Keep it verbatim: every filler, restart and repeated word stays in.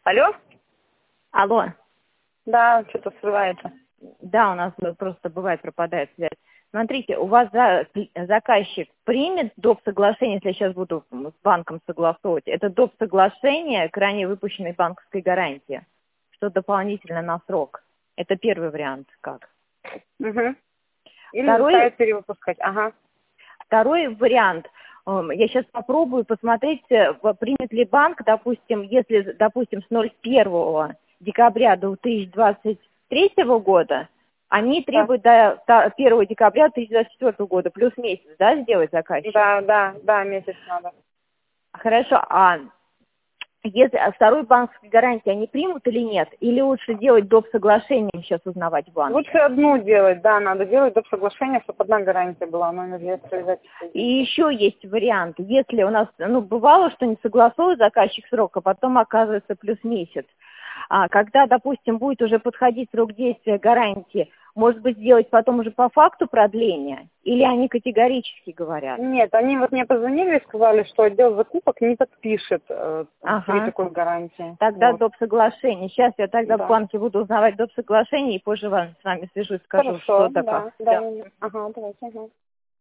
Алло? Алло. Да, что-то срывается. Да, у нас просто бывает пропадает связь. Смотрите, у вас за, заказчик примет доп. Соглашение, если я сейчас буду с банком согласовывать, это доп. Соглашение к ранее выпущенной банковской гарантии, что дополнительно на срок. Это первый вариант как. Угу. Или Второй, заставить перевыпускать. Ага. второй вариант. Я сейчас попробую посмотреть, примет ли банк, допустим, если, допустим, с ноль первого декабря до две тысячи двадцать третьего года, они требуют до первого декабря две тысячи двадцать четвёртого года, плюс месяц, да, сделать заказчик? Да, да, да, месяц надо. Хорошо, а если а второй банковской гарантии они примут или нет? Или лучше делать доп. Соглашением сейчас узнавать в банке? Лучше одну делать, да, надо делать доп. Соглашение, чтобы одна гарантия была, номер реестра обязательно. И еще есть вариант, если у нас, ну, бывало, что не согласовывает заказчик срок, а потом оказывается плюс месяц. А когда, допустим, будет уже подходить срок действия гарантии, может быть, сделать потом уже по факту продления? Или они категорически говорят? Нет, они вот мне позвонили и сказали, что отдел закупок не подпишет э, Ага. при такой гарантии. Тогда Вот. доп. Соглашение. Сейчас я тогда Да. в банке буду узнавать доп. Соглашение и позже вам с вами свяжусь, скажу, Хорошо, что такое. да, да. Ага, давайте, ага.